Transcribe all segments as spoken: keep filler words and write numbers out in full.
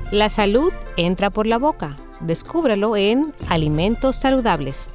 La salud entra por la boca. Descúbrelo en Alimentos Saludables.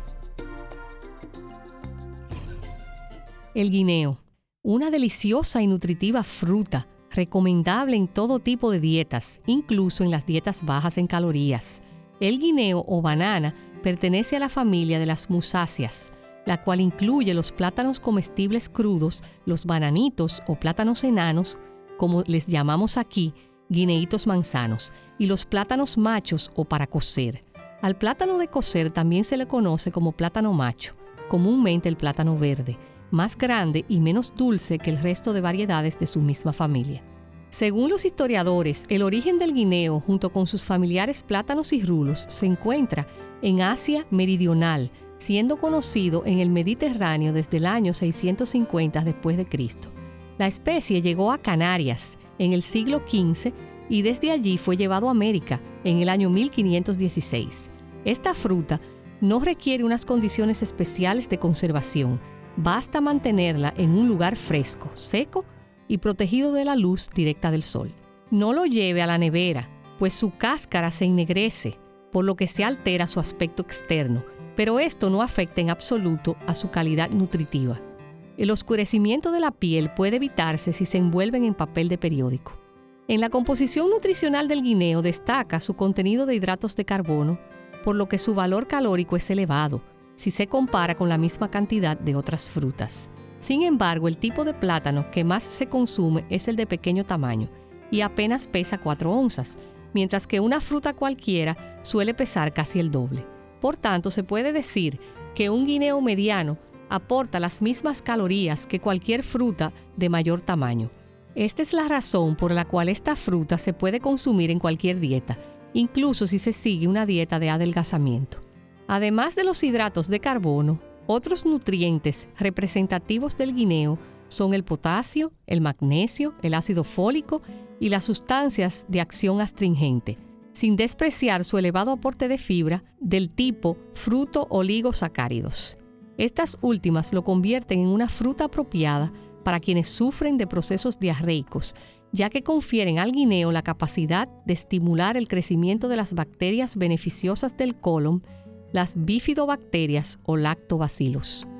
El guineo, una deliciosa y nutritiva fruta, recomendable en todo tipo de dietas, incluso en las dietas bajas en calorías. El guineo o banana pertenece a la familia de las musáceas, la cual incluye los plátanos comestibles crudos, los bananitos o plátanos enanos, como les llamamos aquí, guineitos manzanos, y los plátanos machos o para cocer. Al plátano de cocer también se le conoce como plátano macho, comúnmente el plátano verde, más grande y menos dulce que el resto de variedades de su misma familia. Según los historiadores, el origen del guineo, junto con sus familiares plátanos y rulos, se encuentra en Asia Meridional, siendo conocido en el Mediterráneo desde el año seiscientos cincuenta después de Cristo. La especie llegó a Canarias en el siglo quince y desde allí fue llevado a América en el año mil quinientos dieciséis. Esta fruta no requiere unas condiciones especiales de conservación. Basta mantenerla en un lugar fresco, seco y protegido de la luz directa del sol. No lo lleve a la nevera, pues su cáscara se ennegrece, por lo que se altera su aspecto externo, pero esto no afecta en absoluto a su calidad nutritiva. El oscurecimiento de la piel puede evitarse si se envuelven en papel de periódico. En la composición nutricional del guineo destaca su contenido de hidratos de carbono, por lo que su valor calórico es elevado, si se compara con la misma cantidad de otras frutas. Sin embargo, el tipo de plátano que más se consume es el de pequeño tamaño y apenas pesa cuatro onzas, mientras que una fruta cualquiera suele pesar casi el doble. Por tanto, se puede decir que un guineo mediano aporta las mismas calorías que cualquier fruta de mayor tamaño. Esta es la razón por la cual esta fruta se puede consumir en cualquier dieta, incluso si se sigue una dieta de adelgazamiento. Además de los hidratos de carbono, otros nutrientes representativos del guineo son el potasio, el magnesio, el ácido fólico y las sustancias de acción astringente, sin despreciar su elevado aporte de fibra del tipo fruto-oligosacáridos. Estas últimas lo convierten en una fruta apropiada para quienes sufren de procesos diarreicos, ya que confieren al guineo la capacidad de estimular el crecimiento de las bacterias beneficiosas del colon, las bifidobacterias o lactobacillus.